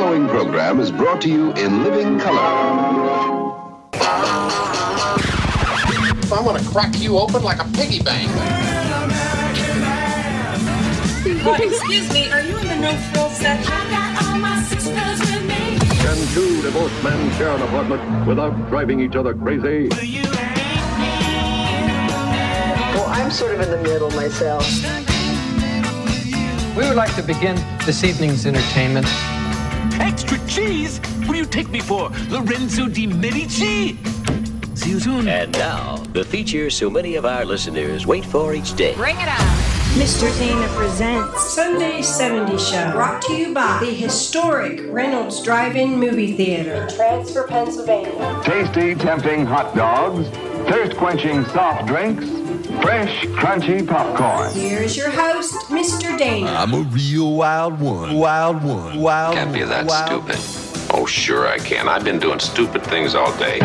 following program is brought to you in living color. I'm gonna crack you open like a piggy bank. Excuse me, are you in the no-frill section? I got all my sisters with me. Can two divorced men share an apartment without driving each other crazy? Well, I'm sort of in the middle myself. We would like to begin this evening's entertainment. Extra cheese? What do you take me for? Lorenzo di Medici? See you soon. And now, the feature so many of our listeners wait for each day. Bring it on. Mr. Dana presents Sunday 70 Show, brought to you by the historic Reynolds Drive-In Movie Theater in Transfer, Pennsylvania. Tasty, tempting hot dogs, thirst-quenching soft drinks, fresh, crunchy popcorn. Here's your host, Mr. Dana. I'm a real wild one. Can't be that stupid. Oh, sure I can. I've been doing stupid things all day.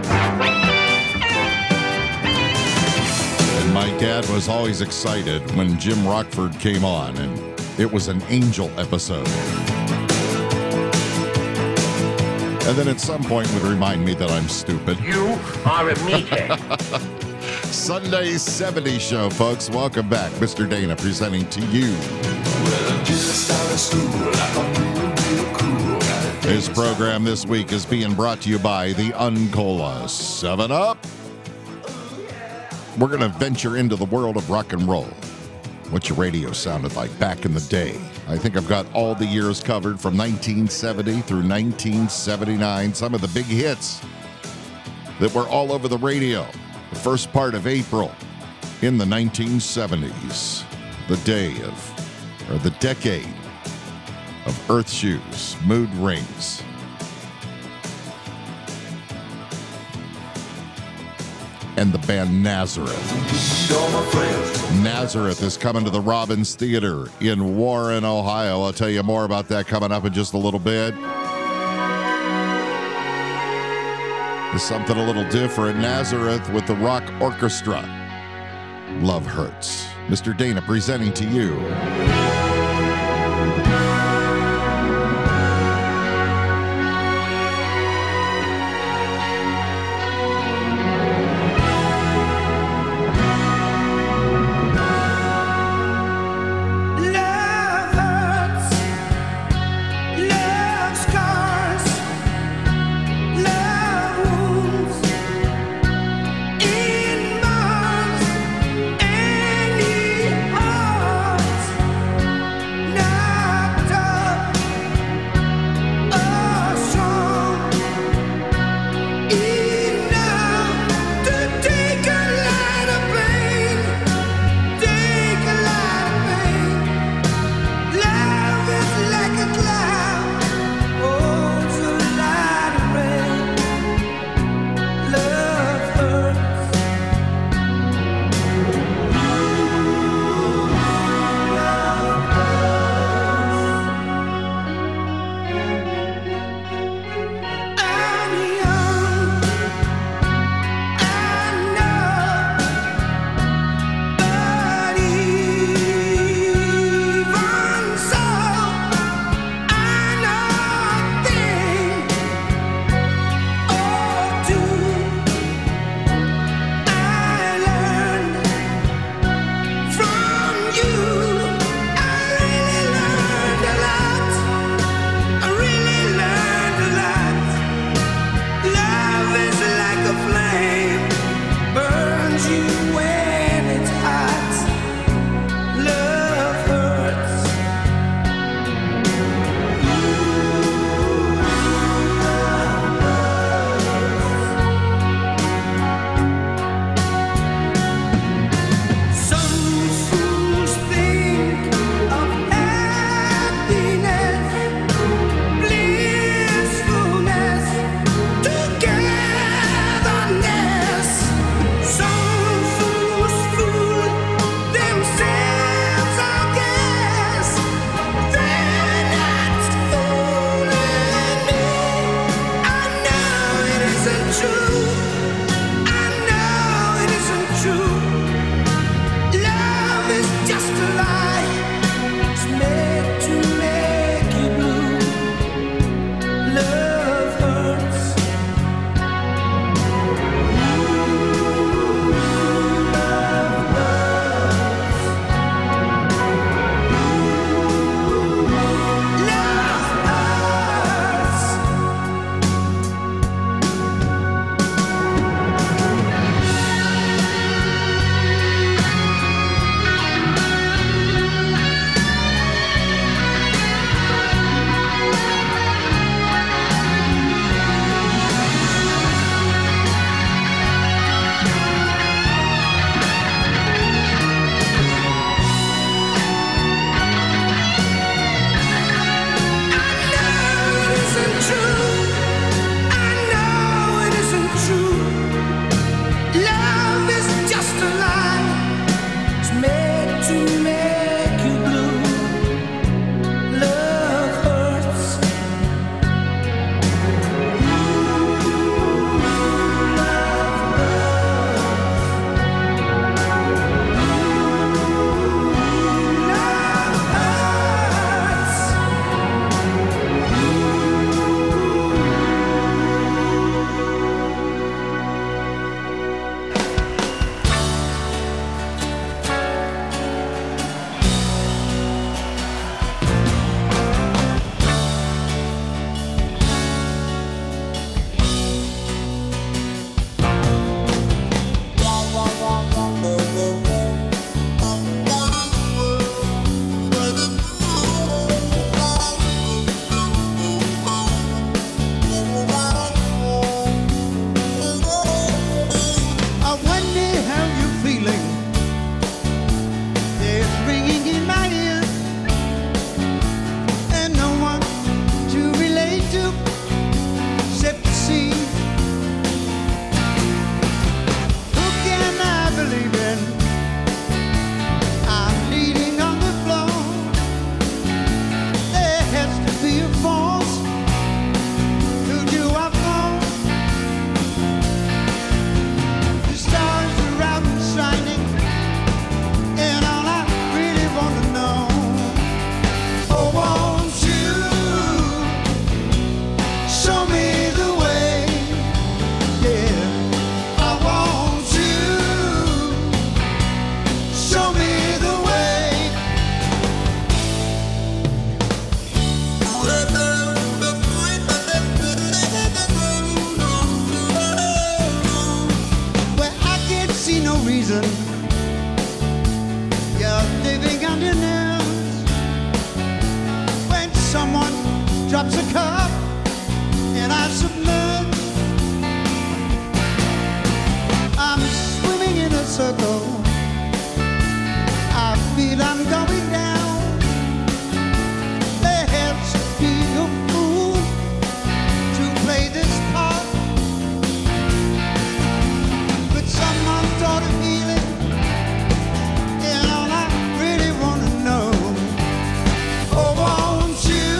And my dad was always excited when Jim Rockford came on, and it was an Angel episode. And then at some point would remind me that I'm stupid. You are a meathead. Sunday 70 Show, folks. Welcome back. Mr. Dana presenting to you. His program this week is being brought to you by the Uncola 7-Up. We're going to venture into the world of rock and roll. What your radio sounded like back in the day. I think I've got all the years covered from 1970 through 1979. Some of the big hits that were all over the radio. The first part of April in the 1970s. The decade of Earth Shoes, Mood Rings. And the band Nazareth. Nazareth is coming to the Robbins Theater in Warren, Ohio. I'll tell you more about that coming up in just a little bit. It's something a little different. Nazareth with the Rock Orchestra. Love Hurts. Mr. Dana presenting to you. drops a cup and I submit. I'm swimming in a circle. I feel I'm going down. There has to be a fool to play this part. But someone thought of healing, and all I really want to know. Oh, won't you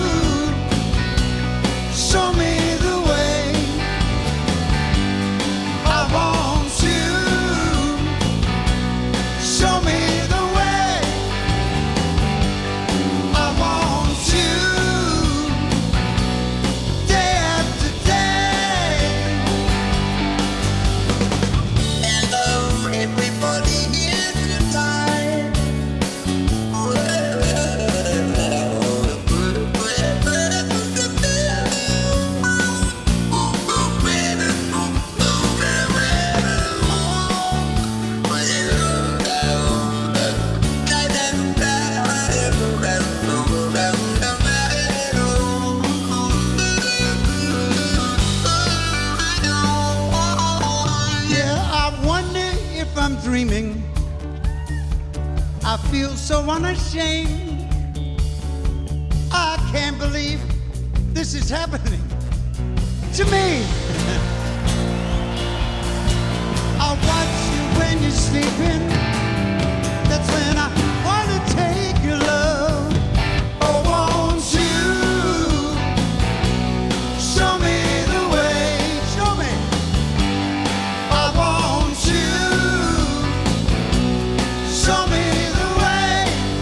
show me the way? I want you show me the way. I want you day after day. Hello, everybody here tonight. Yeah, I wonder if I'm dreaming. I feel so unashamed. I can't believe this is happening to me. I watch you when you're sleeping. That's when I want to take your love. Oh, won't you show me the way? Show me. I want you show me the way.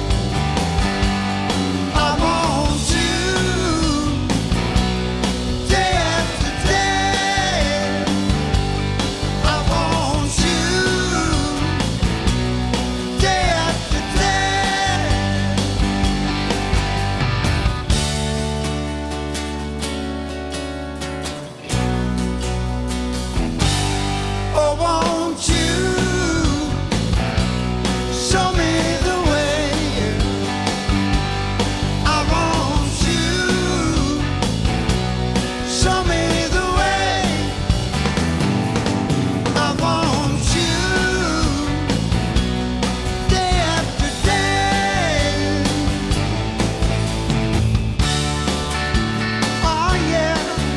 I want you day after day. I want you day after day. Oh, won't you show me the way? I want you show me the way. I want you day after day. Oh, yeah.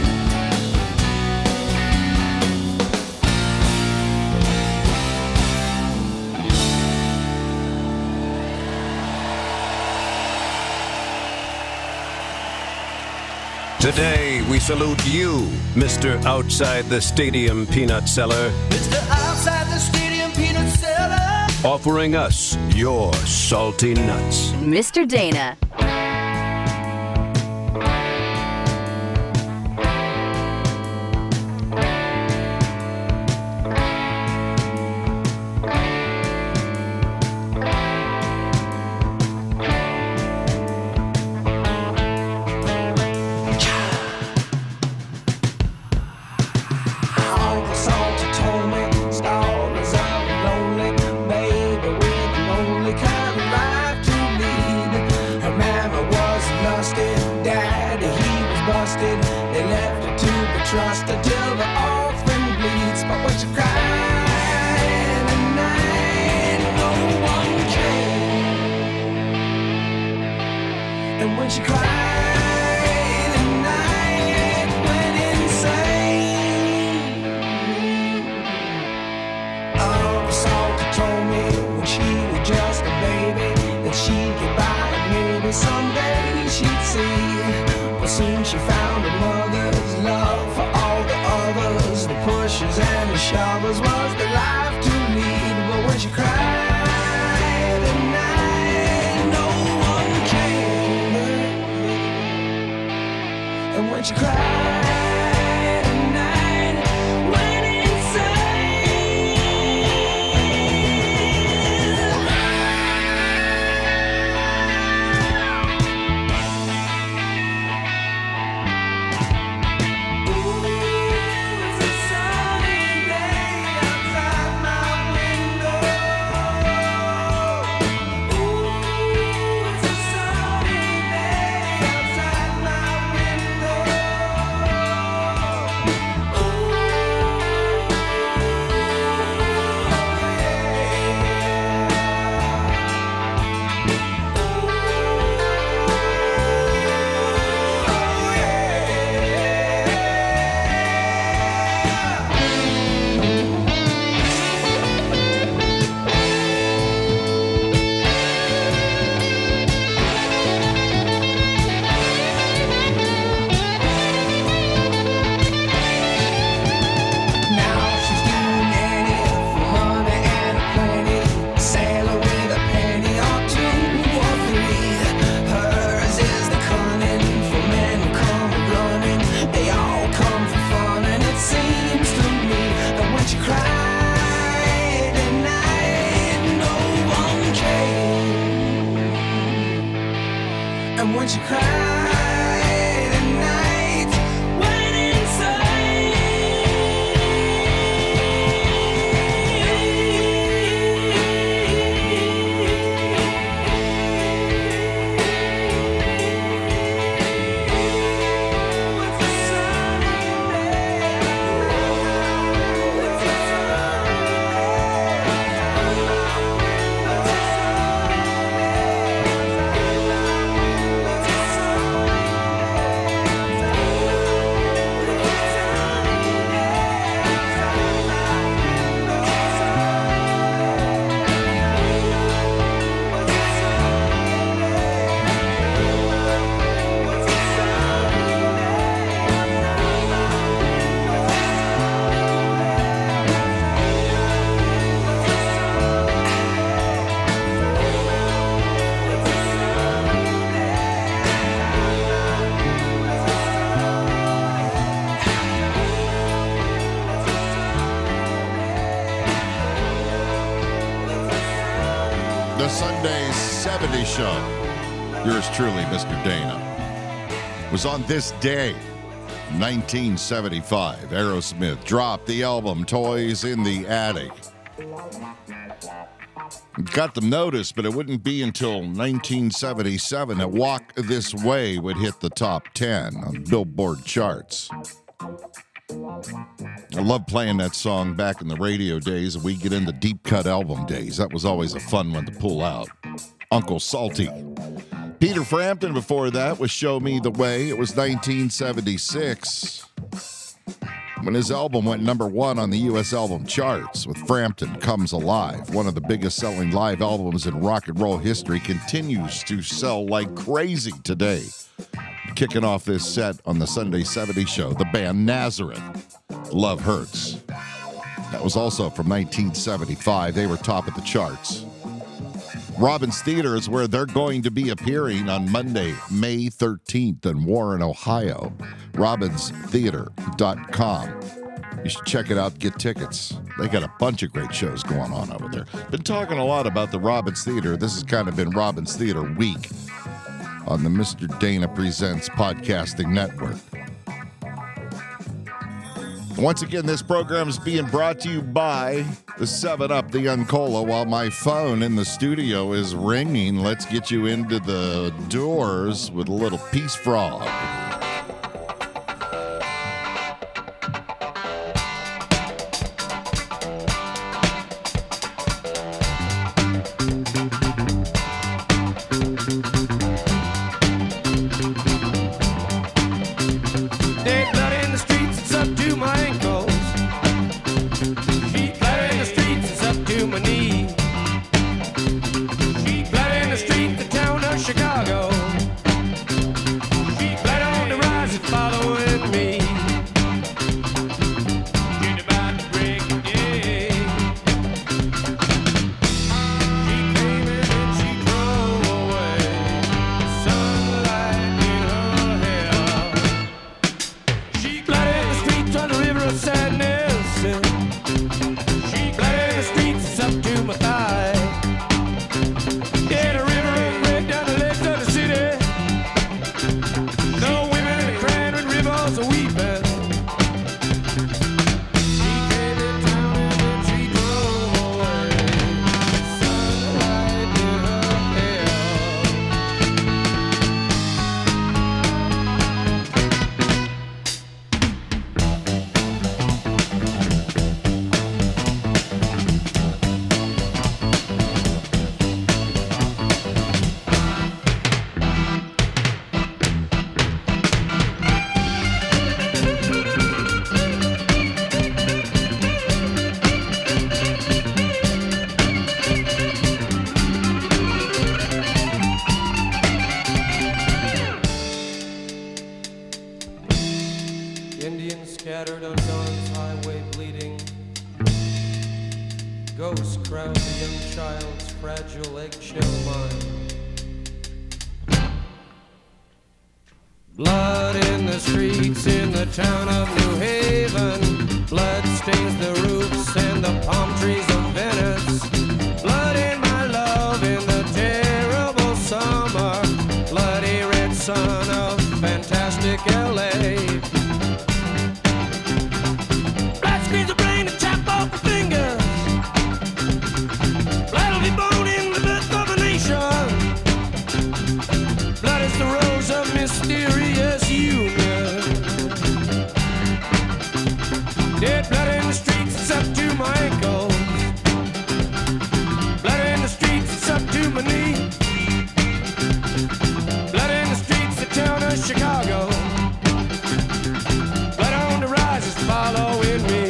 Today, we salute you, Mr. Outside the Stadium Peanut Seller, Mr. Outside the Stadium Peanut Seller. offering us your salty nuts. Mr. Dana. All the songs you told me, stories of a lonely baby with a lonely kind of life to lead. Her mama was lusty, daddy he was busted. They left her to be trusted till the orphan bleeds. But when she cried at night, no one came. And when she cried at night, went insane. Uncle Salter told me when she was just a baby that she'd get by and maybe someday she'd see. But soon she found her mother's love for all the others. The pushers and the shovers was the life to lead. But when she cried at night, no one came. And when she cried at night, went insane. And when she cried at night, went The Sunday 70 Show. Yours truly, Mr. Dana. Was on this day, 1975. Aerosmith dropped the album Toys in the Attic. It got them noticed, but it wouldn't be until 1977 that Walk This Way would hit the top 10 on Billboard charts. I love playing that song back in the radio days, and we get into deep cut album days. That was always a fun one to pull out. Uncle Salty. Peter Frampton before that was Show Me the Way. It was 1976 when his album went number 1 on the U.S. album charts with Frampton Comes Alive. One of the biggest selling live albums in rock and roll history, continues to sell like crazy today. Kicking off this set on the Sunday 70 Show, the band Nazareth, Love Hurts. That was also from 1975. They were top of the charts. Robbins Theater is where they're going to be appearing on Monday, May 13th in Warren, Ohio. RobbinsTheater.com. You should check it out, get tickets. They got a bunch of great shows going on over there. Been talking a lot about the Robbins Theater. This has kind of been Robbins Theater week on the Mr. Dana Presents Podcasting Network. Once again, this program is being brought to you by the 7-Up, the Uncola. While my phone in the studio is ringing, let's get you into the doors with a little Peace Frog. Chicago. She bled on the rise following me. scattered on dawn's highway bleeding. Ghosts crowd the young child's fragile eggshell mind. Blood in the streets in the town of New Haven. Blood stains the roofs and the palm trees of Venice. Blood in my love in the terrible summer. Bloody red son of fantastic LA. Blood screens the brain and chop off the fingers. Blood will be born in the birth of a nation. Blood is the rose of mysterious union. Dead blood in the streets, it's up to my ankles. Blood in the streets, it's up to my knee. Blood in the streets, the town of Chicago. Blood on the rise is following me.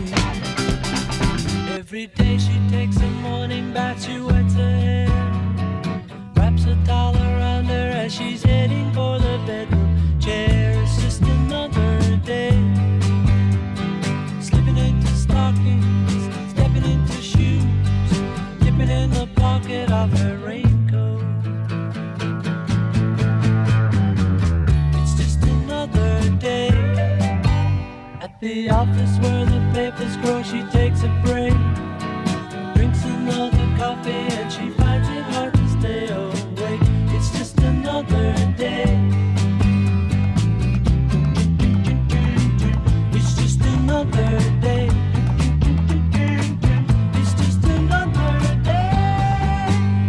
Every day she takes a morning bath, she wets her hair, wraps a towel around her as she's heading for the bedroom chair. It's just another day, slipping into stockings, stepping into shoes, dipping in the pocket of her raincoat. It's just another day at the office where the papers grow. She takes a break, drinks another coffee, and she finds it hard to stay awake. It's just another day. It's just another day. It's just another day.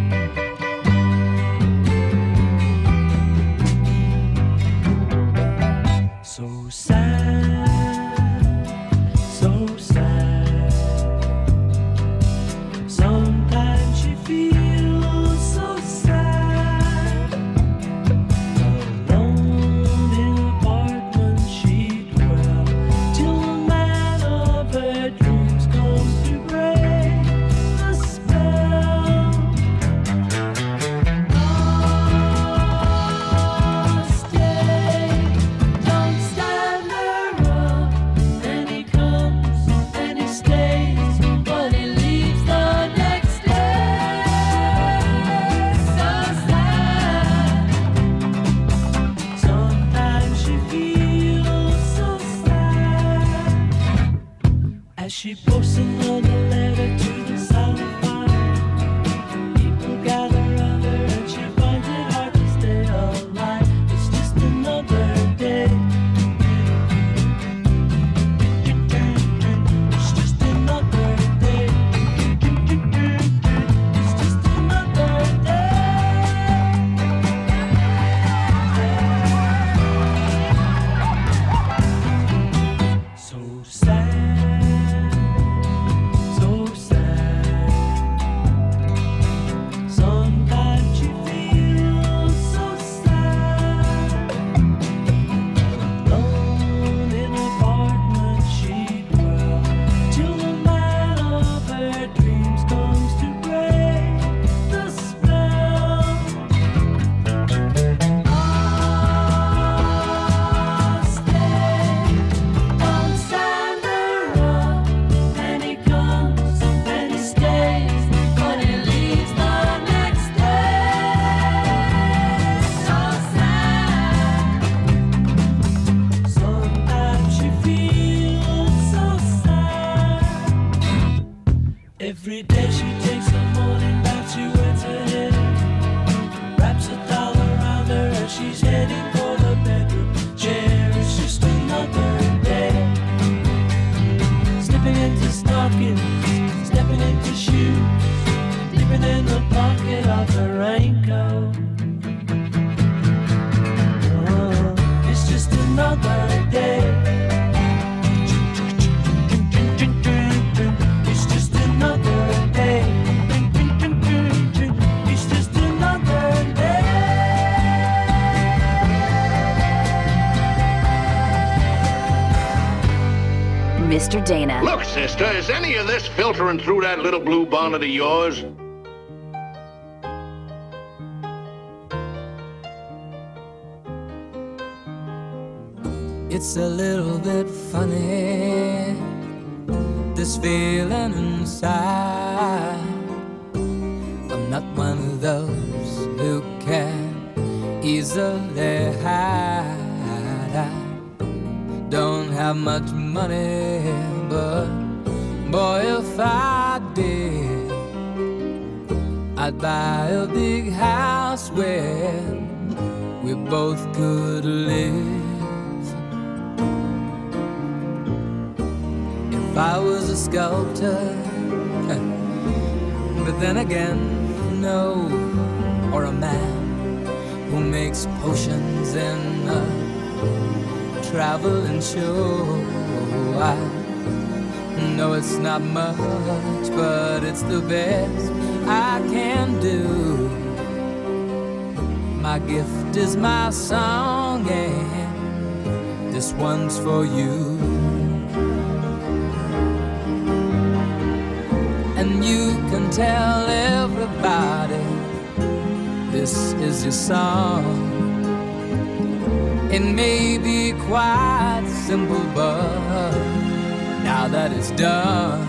So sad, so sad. Sometimes she feels so sad. Alone in an apartment she'd dwell till the man of her dreams comes to break the spell. Oh, stay, don't stand her up. Then he comes and he stays, but he leaves the next day. So sad. Sometimes she feels so sad as she posts another letter to the silent fire. People gather around her and she finds it hard to stay alive. It's just another day. It's just another day. It's just another day. So sad, so sad. Sometimes she feels so sad. Alone in an apartment she'd dwell till the man of her dreams comes to break the spell. Oh, stay, don't stand her up. And he comes and he stays, but he leaves the next day. So sad. Sometimes she feels so sad. Every day she takes a morning bath, she wets her head, wraps a towel around her as she's heading for the bedroom chair. It's just another day, slipping into stockings, stepping into shoes, dipping in the pocket of her raincoat. Oh, it's just another day. It's just another day. It's just another day. Mr. Dana. Look, sister, is any of this filtering through that little blue bonnet of yours? It's a little bit funny, this feeling inside. I'm not one of those who can easily hide. I don't have much money, but boy, if I did, I'd buy a big house where we both could live. If I was a sculptor, but then again, no, or a man who makes potions in a traveling show. I know it's not much, but it's the best I can do. My gift is my song, and this one's for you. And you can tell everybody this is your song. It may be quite simple, but now that it's done,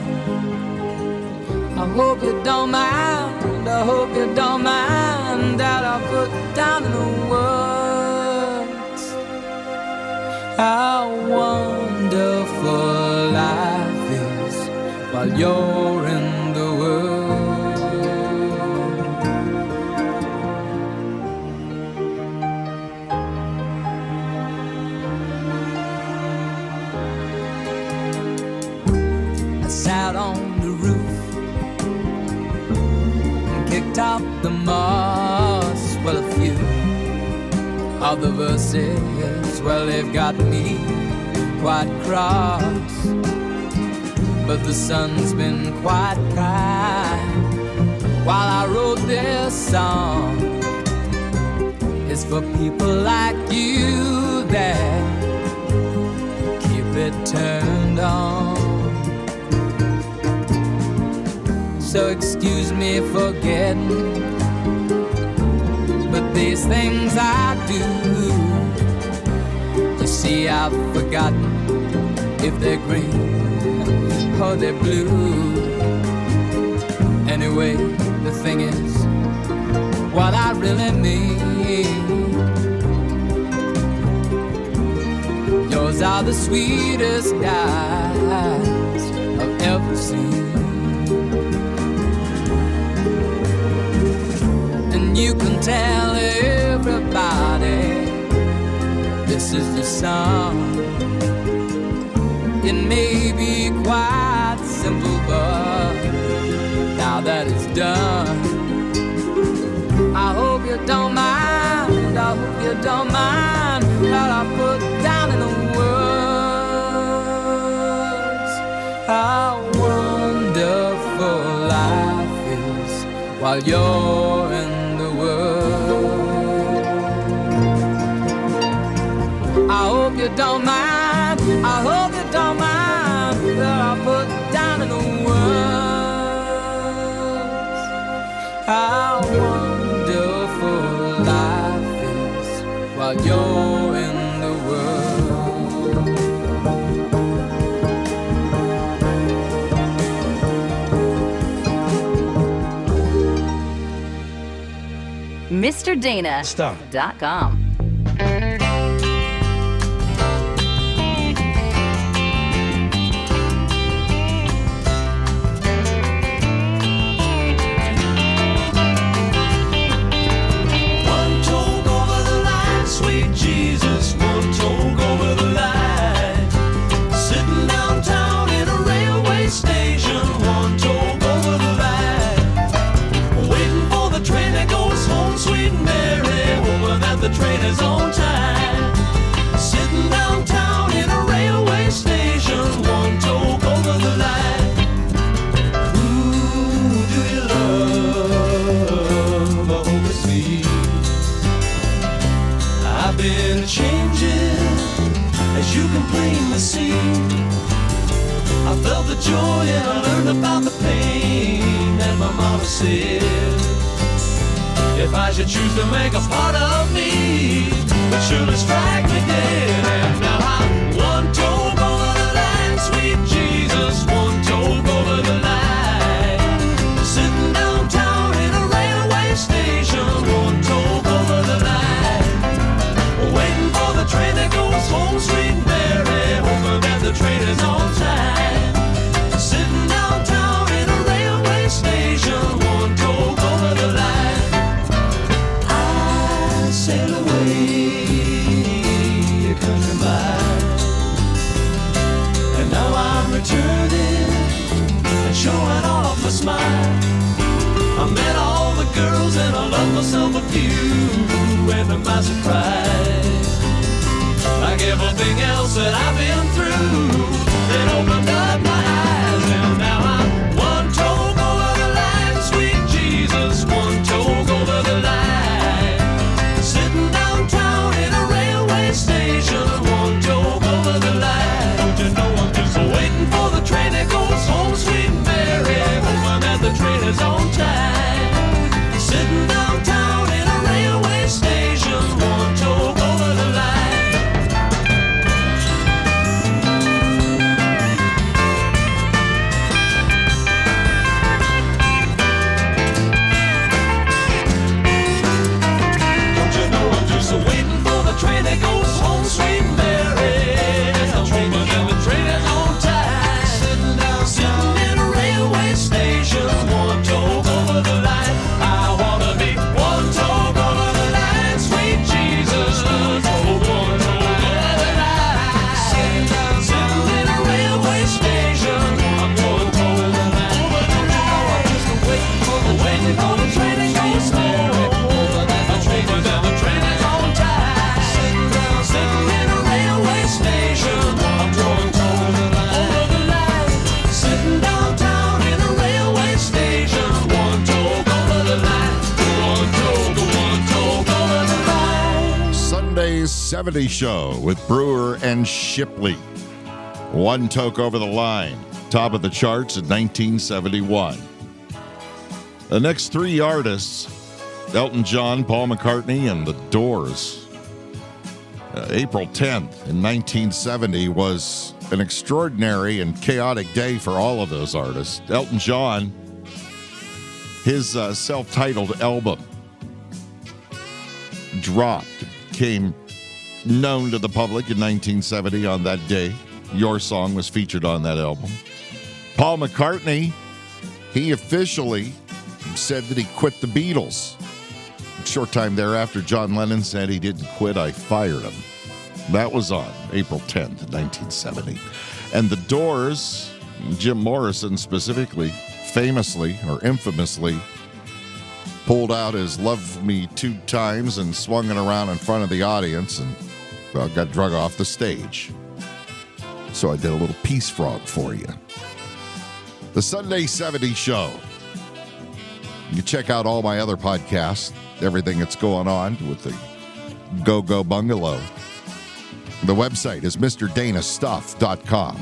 I hope you don't mind, I hope you don't mind that I put down in the words how wonderful life is while you're in the world. I sat on the roof and kicked out the moss. Well, a few of the verses, well, they've got me quite cross. But the sun's been quite kind while I wrote this song. It's for people like you that keep it turned on. So excuse me for getting, but these things I do, you see, I've forgotten if they're green or they're blue. Anyway, the thing is, what I really mean, yours are the sweetest eyes I've ever seen. And you can tell everybody this is your song. It may be quite simple, but now that it's done, I hope you don't mind, I hope you don't mind that I put down in the words how wonderful life is while you're in the world. I hope you don't mind, I hope you don't mind that I put down in the words how wonderful life is while you're in the world. MrDana.com. Jesus, one toke over the line. Sitting downtown in a railway station, one toke over the line. Waiting for the train that goes home, sweet Mary, hoping that the train is on time. Sitting downtown in a railway station, one toke over the line. Who do you love? I hope it's me. I've been changing, as you can plainly see. I felt the joy and I learned about the pain. And my mama said, if I should choose to make a part of me, it surely strike me dead. And now I'm one toke over the line, sweet Jesus, one toke over the line. Sitting downtown in a railway station, one toke over the line. Waiting for the train that goes home, sweet Mary, hoping that the train is on time. Sitting downtown in a railway station, one toke over the line. I surprise. Like everything else that I've been through, it opened up my eyes, and now I'm one toe over the line. Sweet Jesus, one toe over the line. Sitting downtown in a railway station, one toe over the line. Don't you know I'm just waiting for the train that goes home, sweet Mary, hoping that the train is on time. Sitting downtown in a railway station, one toe over the line. Don't you know I'm just waiting for the train that goes home, sweet Mary, hoping that the train is on time. Sitting in a railway station, one toe over the line. I wanna be one toe over the line, sweet Jesus. One toe over the line. Sitting in a railway station, I'm one toe over the line. I'm just waiting for the train that goes home. The train is on time. Sitting in a railway station, I'm one toe over the line. Sitting downtown in a railway station, one toe over the line. One toe over the line. Sunday's 70 Show with Brewer and Shipley. One toke over the line. Top of the charts in 1971. The next three artists, Elton John, Paul McCartney, and The Doors. April 10th in 1970 was an extraordinary and chaotic day for all of those artists. Elton John, his self-titled album dropped, came known to the public in 1970 on that day. Your Song was featured on that album. Paul McCartney, he officially said that he quit the Beatles. A short time thereafter, John Lennon said he didn't quit, I fired him. That was on April 10th, 1970. And The Doors, Jim Morrison specifically, famously or infamously, pulled out his Love Me Two Times and swung it around in front of the audience and, well, got drug off the stage. So I did a little Peace Frog for you. The Sunday 70 Show. You can check out all my other podcasts, everything that's going on with the Go-Go Bungalow. The website is MrDanaStuff.com.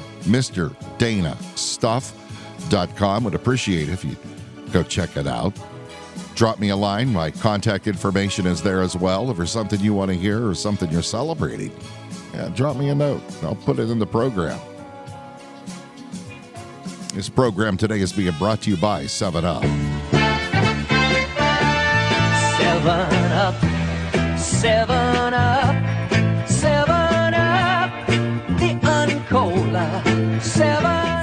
MrDanaStuff.com. Would appreciate it if you go check it out. Drop me a line. My contact information is there as well. If there's something you want to hear or something you're celebrating, drop me a note. I'll put it in the program. This program today is being brought to you by 7-Up. 7-Up, 7-Up, 7-Up, the Uncola, 7-Up.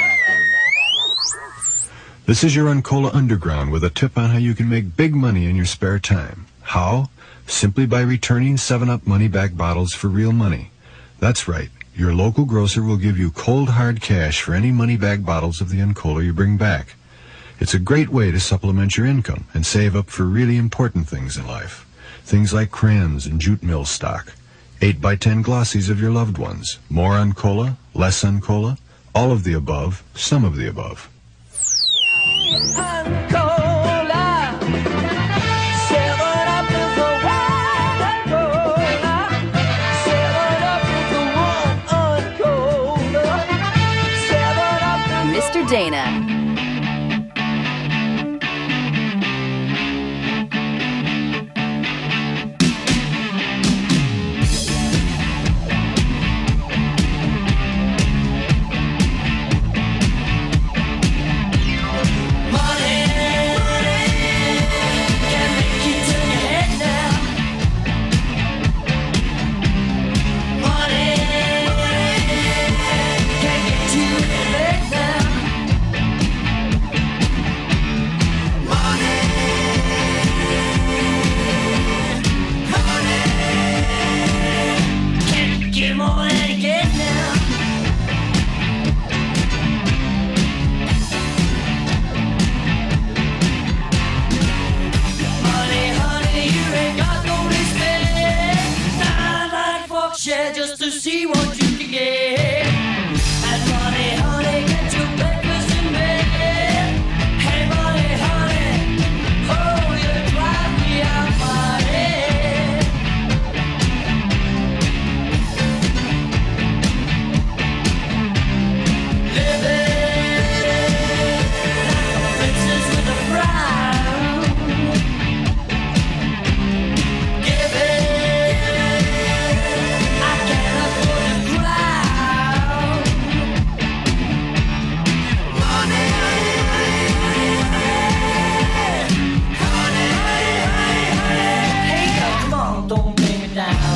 This is your Uncola Underground with a tip on how you can make big money in your spare time. How? Simply by returning 7-Up money-back bottles for real money. That's right. Your local grocer will give you cold, hard cash for any money-back bottles of the Uncola you bring back. It's a great way to supplement your income and save up for really important things in life. Things like crayons and jute mill stock, 8x10 glossies of your loved ones, more Uncola, less Uncola, all of the above, some of the above. Uncola, 7-Up is the one Uncola, 7-Up is the one Uncola, 7-Up is Mr. Dana. see what you can get. And money, honey, get your breakfast in bed. Hey, money, honey, oh, you drive me out my head. Living like a princess with a crown. Giving, I can't afford to cry. Money, honey, hey, girl, come on, don't bring me down.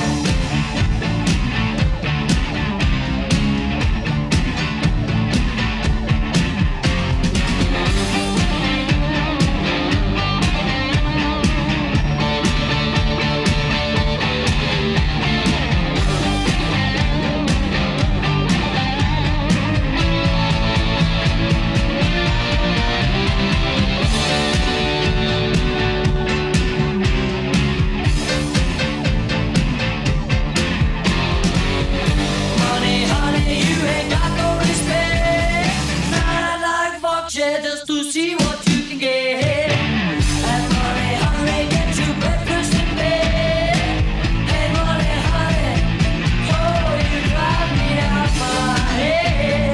Money, honey, you ain't got no respect. Not like fuck shit just to see what you can get. And money, honey, get your breakfast in bed. Hey, money, honey, oh, you drive me out my head.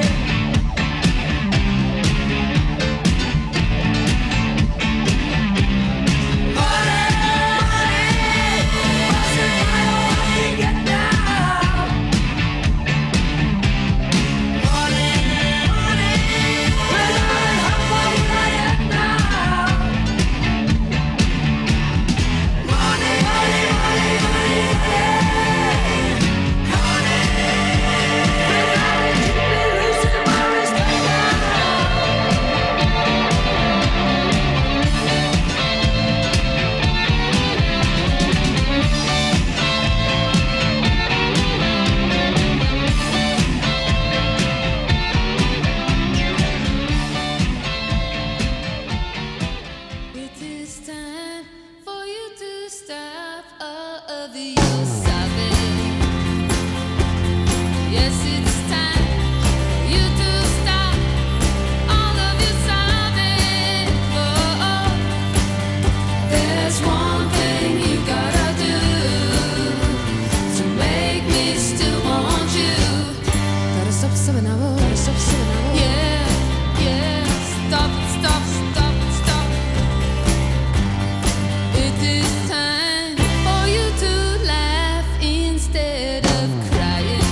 It is time for you to stop all of your sobbing. Yes, it's time for you to stop all of your sobbing. Oh, there's one thing you gotta do to make me still want you. Gotta stop sobbing now. Gotta stop sobbing now. Yeah, yeah. Stop it, stop, stop, stop. It is time for you to laugh instead of crying.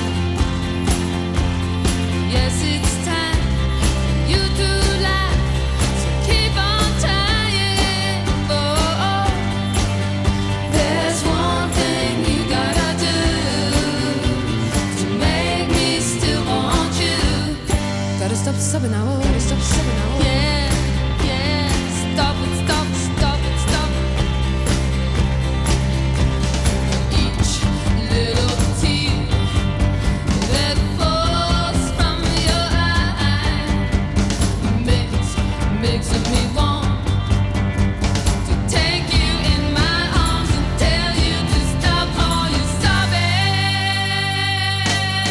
Yes, it's time for you to laugh. So keep on trying. Oh, there's one thing you gotta do to make me still want you. Gotta stop sobbing now. Gotta stop sobbing now. Yeah, yeah. Stop it, stop, stop it, stop. Each little tear that falls from your eye makes me want to take you in my arms and tell you to stop all your sobbing.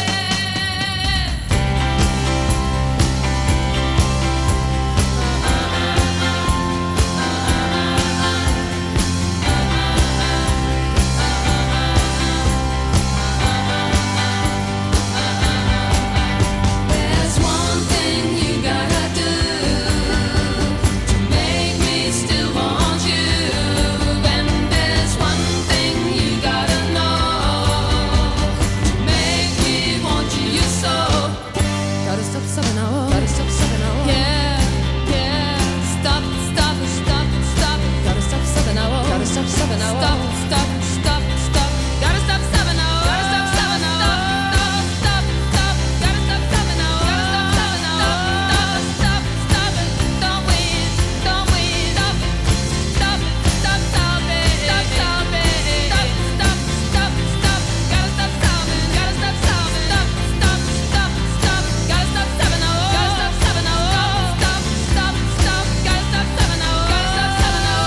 There's one thing you gotta do to make me still want you. And there's one thing you gotta know to make me want you so. Gotta stop sobbing now. Gotta stop sobbing now. Yeah, yeah. Stop, stop, stop, stop. Gotta stop sobbing now. Gotta stop sobbing now. Stop, stop, stop, stop. Gotta stop sobbing now. Gotta stop sobbing now. Stop, stop, stop. Gotta stop sobbing now. Gotta stop sobbing now. Stop, stop it. Don't wait, don't wait. Stop it, stop it, stop sobbing. Stop sobbing. Stop, stop, stop, stop. Gotta stop sobbing. Gotta stop sobbing. Stop, stop, stop, stop. Gotta stop sobbing now. Gotta stop sobbing now. Stop, stop, stop. Gotta stop sobbing now. Gotta stop sobbing now.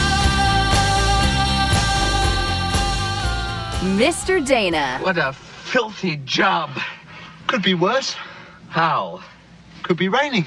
Mr. Dana. What a filthy job. Could be worse. How? Could be raining.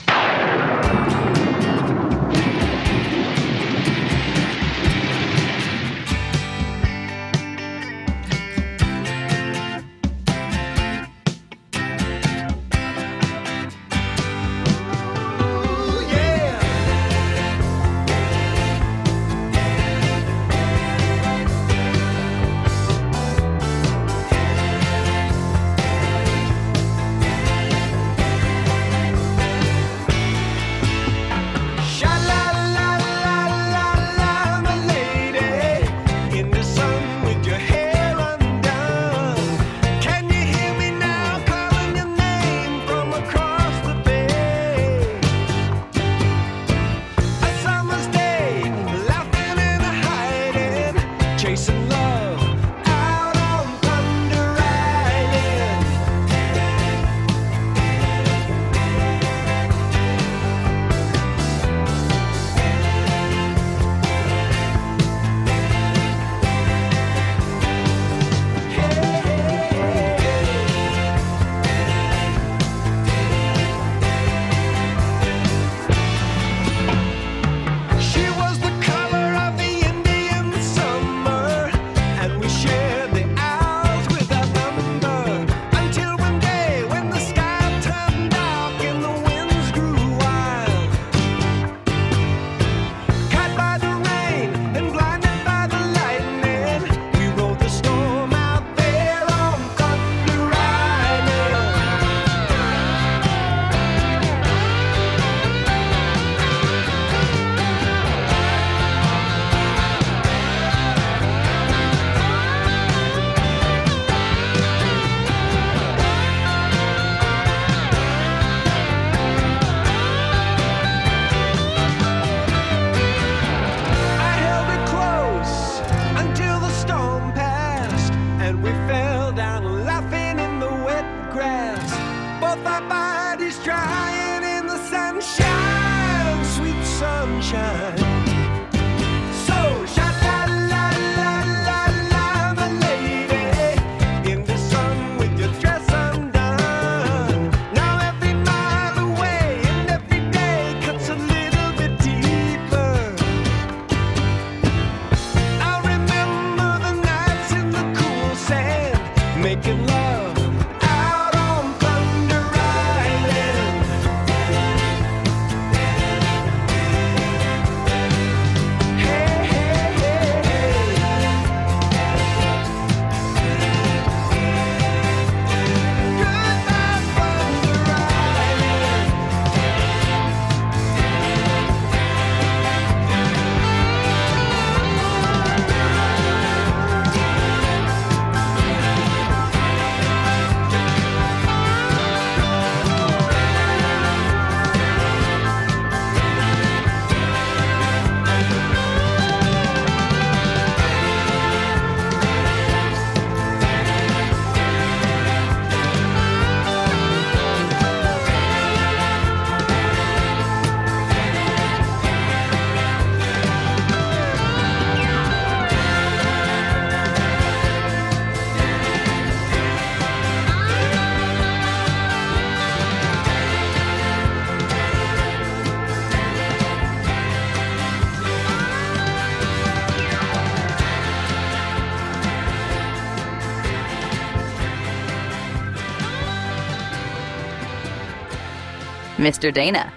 Mr. Dana.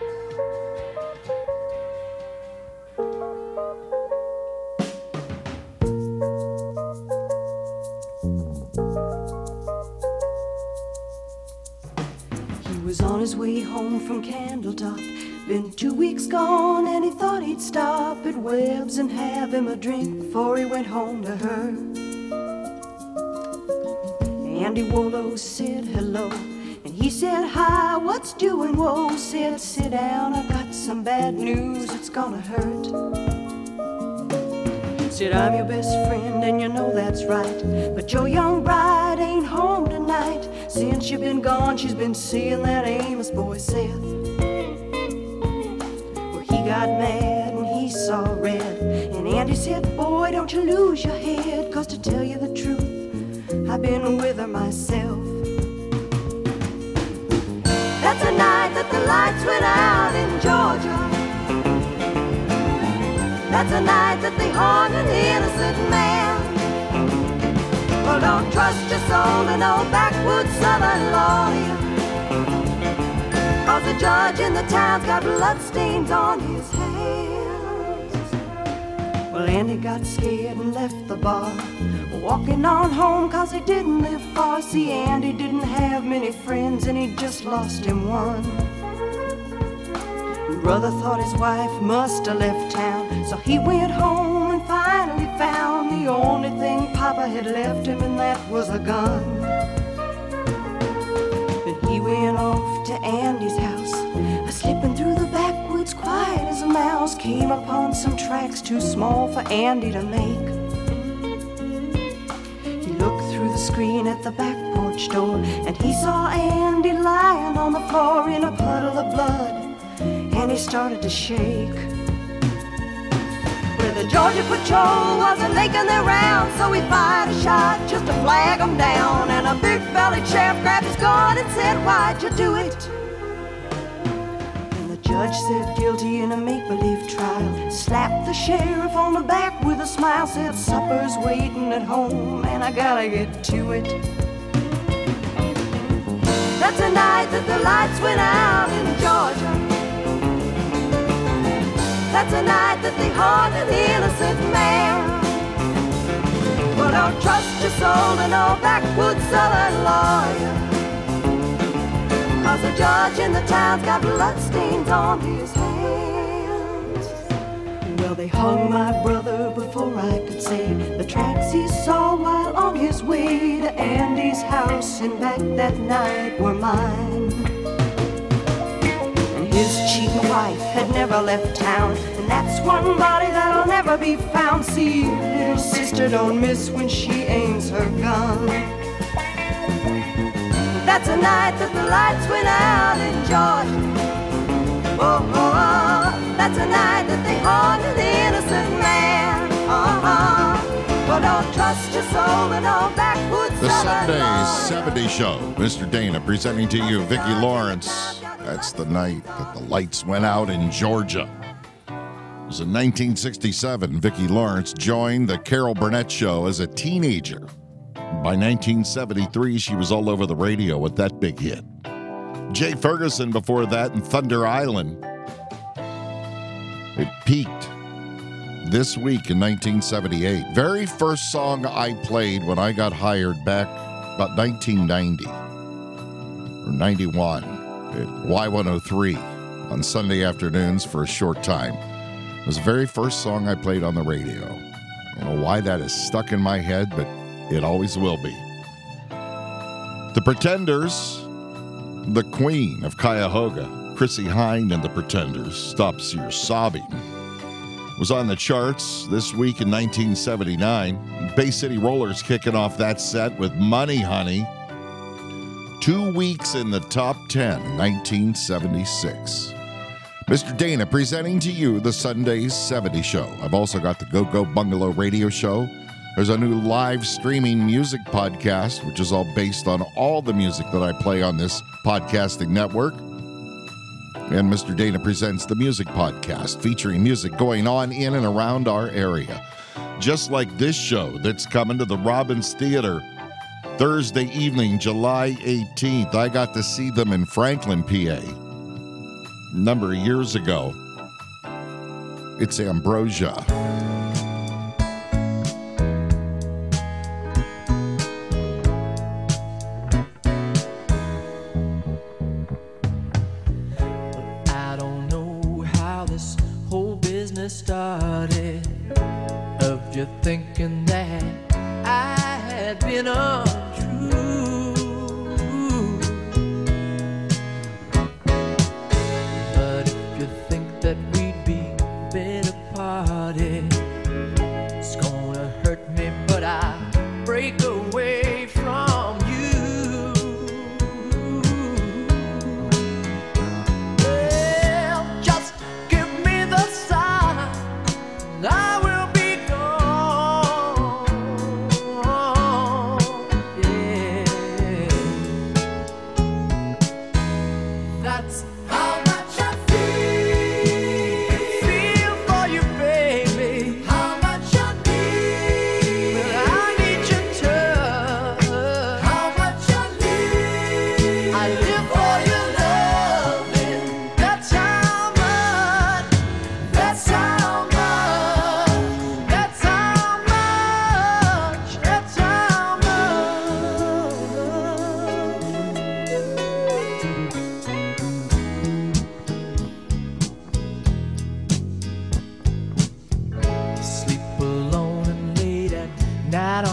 He was on his way home from Candletop. Been 2 weeks gone and he thought he'd stop at Webb's and have him a drink before he went home to her. Andy Wollo said hello. And he said, hi, what's doing? Whoa, said, sit down, I got some bad news, it's gonna hurt. Said, I'm your best friend and you know that's right, but your young bride ain't home tonight. Since you've been gone, she's been seeing that Amos boy Seth. Well, he got mad and he saw red, and Andy said, boy, don't you lose your head, 'cause to tell you the truth, I've been with her myself. That's a night that the lights went out in Georgia. That's a night that they hung an innocent man. Well, don't trust your soul to no backwoods southern lawyer, 'cause the judge in the town's got bloodstains on his hands. Well, Andy got scared and left the bar, walking on home 'cause he didn't live far. See, Andy didn't have many friends and he just lost him one. Brother thought his wife must have left town, so he went home and finally found the only thing Papa had left him, and that was a gun. Then he went off to Andy's house, slipping through the backwoods quiet as a mouse. Came upon some tracks too small for Andy to make. He looked through the screen at the back porch door, and he saw Andy lying on the floor in a puddle of blood, and he started to shake. Well, the Georgia patrol wasn't making their rounds, so he fired a shot just to flag them down. And a big-bellied sheriff grabbed his gun and said, "Why'd you do it?" And the judge said guilty in a make-believe trial, slapped the sheriff on the back with a smile, said, "Supper's waiting at home and I gotta get to it." That's a night that the lights went out in Georgia. That's a night that they hung an innocent man. Well, don't trust your soul to no backwoods southern lawyer, 'cause the judge in the town's got bloodstains on his hands. Well, they hung my brother before I could say the tracks he saw while on his way to Andy's house and back that night were mine. His cheating wife had never left town, and that's one body that'll never be found. See, little sister don't miss when she aims her gun. That's a night that the lights went out in Georgia. Oh, oh, oh. That's a night that they hung an innocent man. Well, don't trust your soul to no backwoods The southern Sunday lawyer. 70 Show. Mr. Dana presenting to you Vicki Lawrence. That's the night that the lights went out in Georgia. It was in 1967. Vicki Lawrence joined the Carol Burnett Show as a teenager. By 1973, she was all over the radio with that big hit. Jay Ferguson before that in Thunder Island. It peaked this week in 1978. Very first song I played when I got hired back about 1990 or 91 at Y103 on Sunday afternoons for a short time. It was the very first song I played on the radio. I don't know why that is stuck in my head, but it always will be. The Pretenders, the queen of Cuyahoga, Chrissie Hynde and the Pretenders, Stop Your Sobbing, was on the charts this week in 1979. Bay City Rollers kicking off that set with Money Honey. 2 weeks in the top 10 in 1976. Mr. Dana presenting to you the Sunday 70 Show. I've also got the Go Go Bungalow radio show. There's a new live streaming music podcast, which is all based on all the music that I play on this podcasting network. And Mr. Dana presents the music podcast, featuring music going on in and around our area. Just like this show that's coming to the Robbins Theater Thursday evening, July 18th. I got to see them in Franklin, PA, a number of years ago. It's Ambrosia. I don't know how this whole business started, of you thinking that I had been untrue. But if you think that we'd be better parted, it's gonna hurt me, but I break away from you. Well, just give me the sign, I will be gone.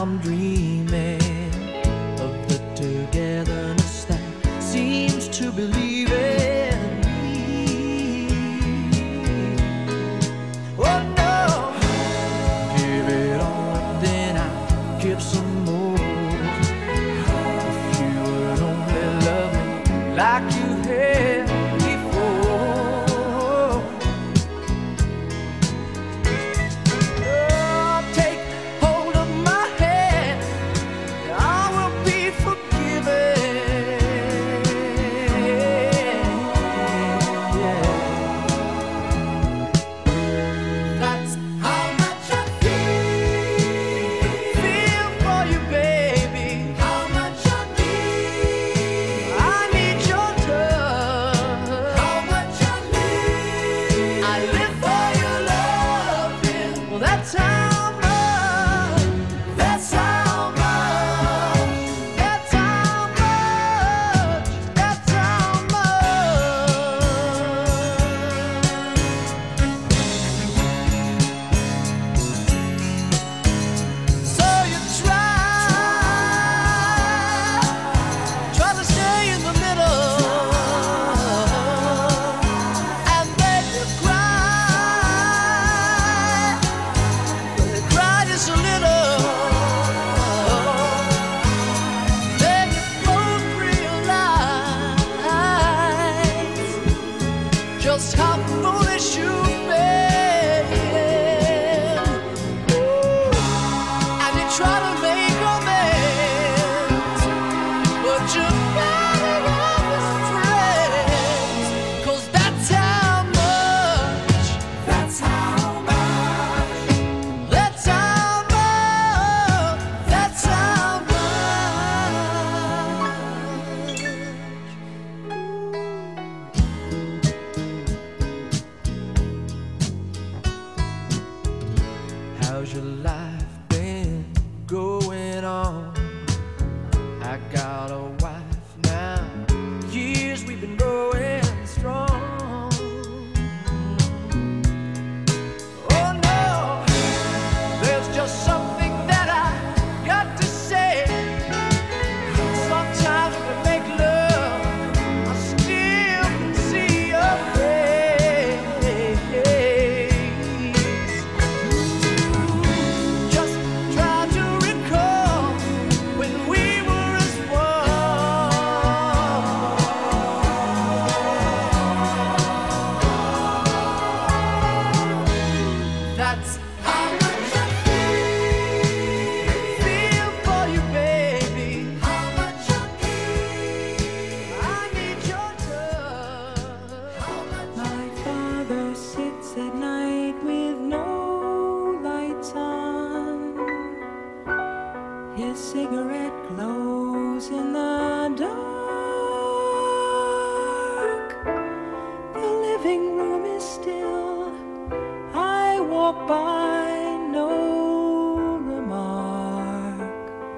I'm dreaming of the togetherness that seems to believe in me. Oh no, give it all and then I'll give some more. If you would only love me like you had before. Oh, take hold of my hand, I will be forgiven. Yeah. That's how much I feel for you, baby. How much I need your touch. How much I live for your loving. Well, that's how much. That's how much. That's how much. That's how much. So you try to stay in the middle, and then you cry just a little. Then you both realize just how foolish you've been, and you try to make amends. But you're better off as friends, 'cause that's how much. That's how much. That's how much. That's how much. How's your life been going on? I got a wife now. Years we've been going strong. Oh no, there's just something that I got to say. Sometimes when we make love, I still can see your face. Just try to recall when we were as one. That's how much I feel for you, baby. How much I need your touch. My father sits at night with no lights on. His cigarette glows in the dark. The living room is still. I walk by, no remark.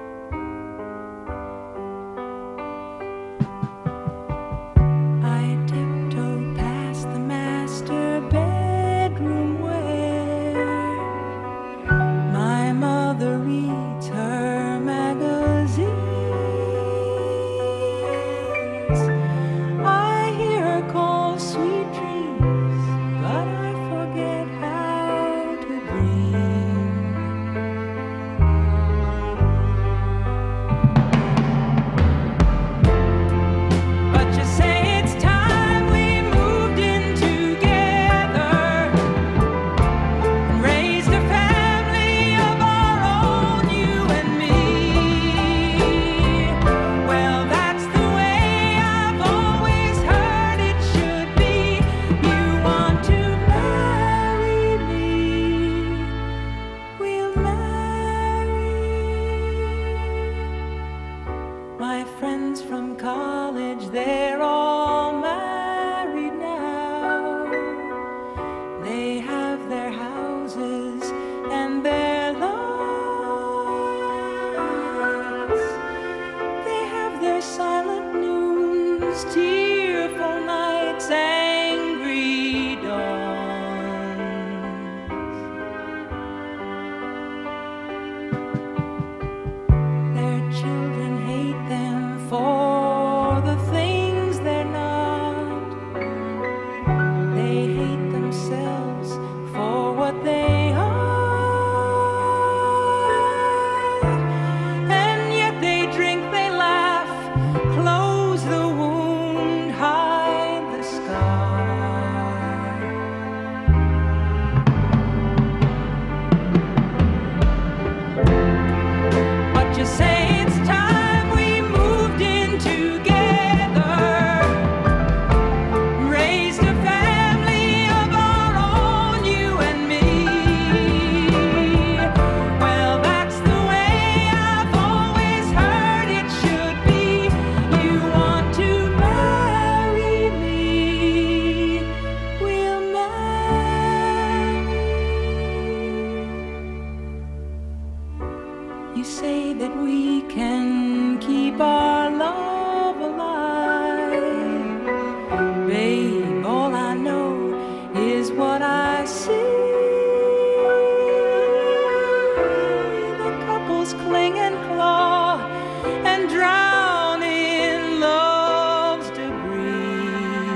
I tiptoe past the master bedroom where my mother reads her magazines. I hear her call sweet dreams, but I forget how to dream. But you say it's time we moved in together and raised a family of our own, you and me. Well, that's the way I've always heard it should be. You want to marry me, we'll marry. My friends from college, they're all married now. They have their houses and their lots. They have their silent noons, tearful nights, angry dawns. say it's time we moved in together, raised a family of our own, you and me. Well, that's the way I've always heard it should be. You want to marry me, we'll marry. You say that we can keep our love alive. Babe, all I know is what I see. The couples cling and claw and drown in love's debris.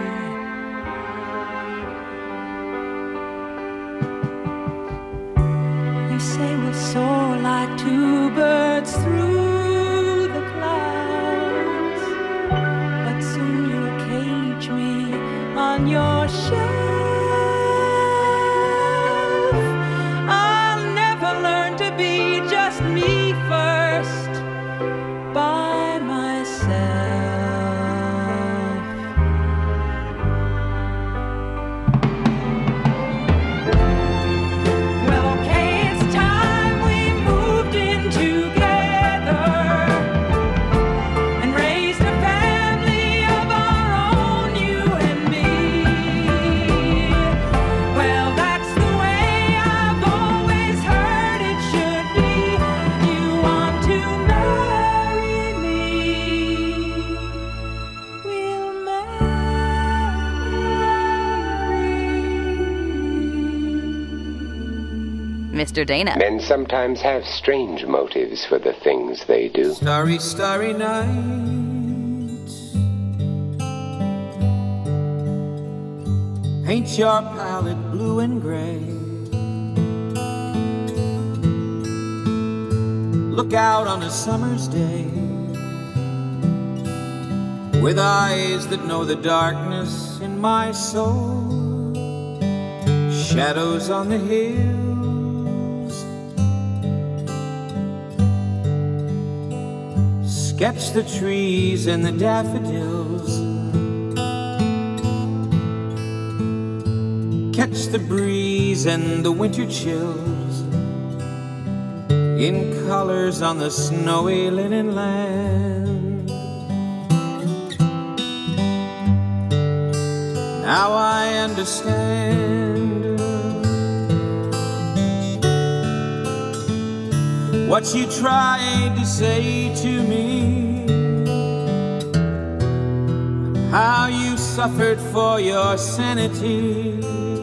You say we'll soar like two birds through the clouds, but soon you'll cage me on your shelf. I'll never learn to be just me first by myself. Well, okay, it's time we moved in together and raised a family of our own, you and me. Well, that's the way I've always heard it should be. You want to marry me, we'll Mr. Dana. Men sometimes have strange motives for the things they do. Starry, starry night. Paint your palette blue and gray. Look out on a summer's day with eyes that know the darkness in my soul. Shadows on the hills. Sketch the trees and the daffodils. Catch the breeze and the winter chills in colors on the snowy linen land. Now I understand what you tried to say to me, how you suffered for your sanity,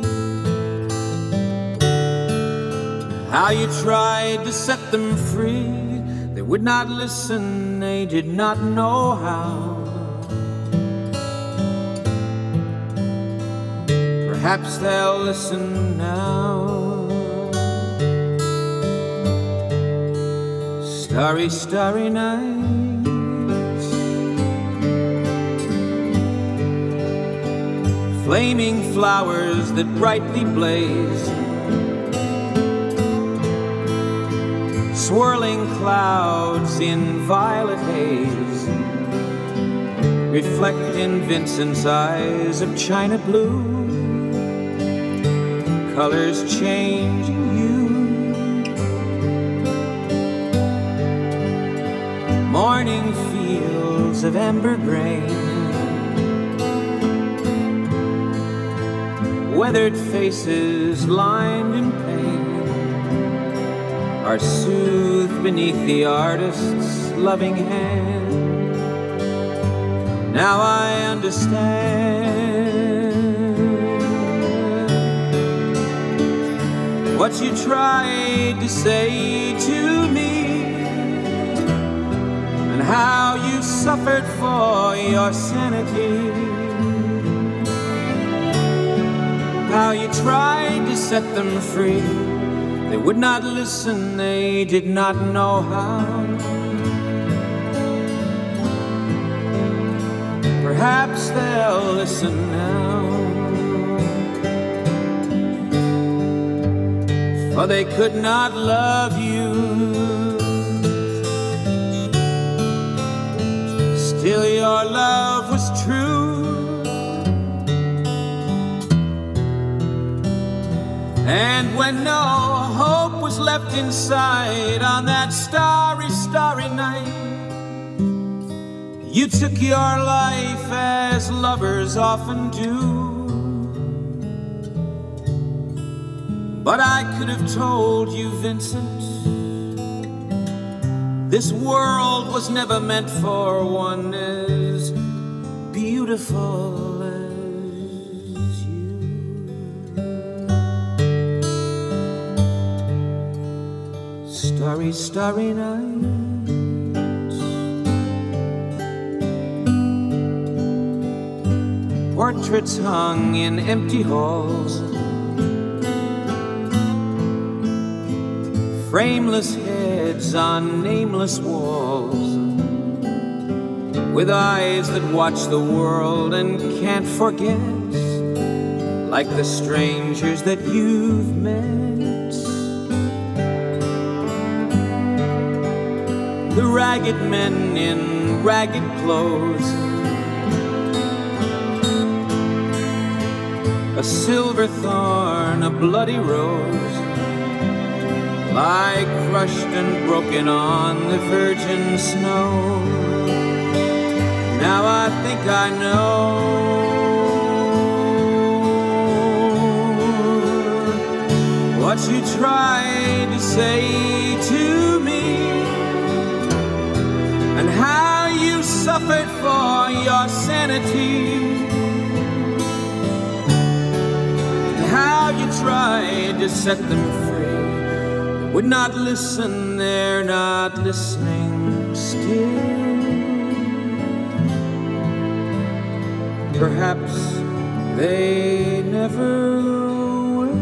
how you tried to set them free. They would not listen, they did not know how. Perhaps they'll listen now. Starry, starry nights, flaming flowers that brightly blaze, swirling clouds in violet haze, reflect in Vincent's eyes of china blue, colors changing hue. Morning fields of amber grain, weathered faces lined in pain, are soothed beneath the artist's loving hand. Now I understand what you tried to say to me, and how you suffered for your sanity, how you tried to set them free. They would not listen, they did not know how. Perhaps they'll listen now, for they could not love you when no hope was left inside on that starry, starry night. You took your life as lovers often do. But I could have told you, Vincent, this world was never meant for one as beautiful as you. Starry, starry night. Portraits hung in empty halls, frameless heads on nameless walls, with eyes that watch the world and can't forget, like the strangers that you've met. The ragged men in ragged clothes, a silver thorn, a bloody rose, lie crushed and broken on the virgin snow. Now I think I know what you tried to say to me, and how you suffered for your sanity, how you tried to set them free. Would not listen, they're not listening still. Perhaps they never will.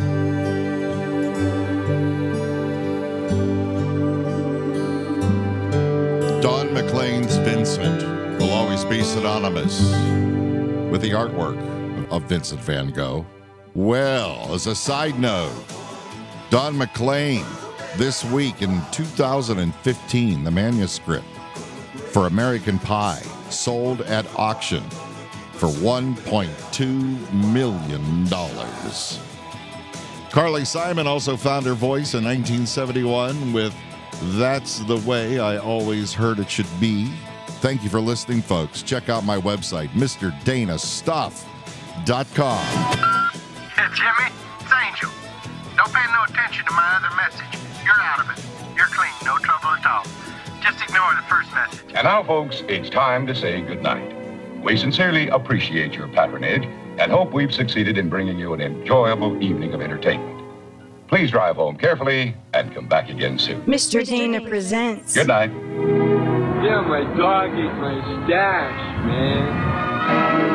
Don McLean's Vincent will always be synonymous with the artwork of Vincent van Gogh. Well, as a side note, Don McLean, this week in 2015, the manuscript for American Pie sold at auction for $1.2 million. Carly Simon also found her voice in 1971 with That's the Way I Always Heard It Should Be. Thank you for listening, folks. Check out my website, MrDanaStuff.com. Hey, Jimmy, it's Angel. Don't pay no attention to my other message. You're out of it. You're clean, no trouble at all. Just ignore the first message. And now, folks, it's time to say goodnight. We sincerely appreciate your patronage and hope we've succeeded in bringing you an enjoyable evening of entertainment. Please drive home carefully and come back again soon. Mr. Dana presents. Good night. Yeah, my dog ate my stash, man.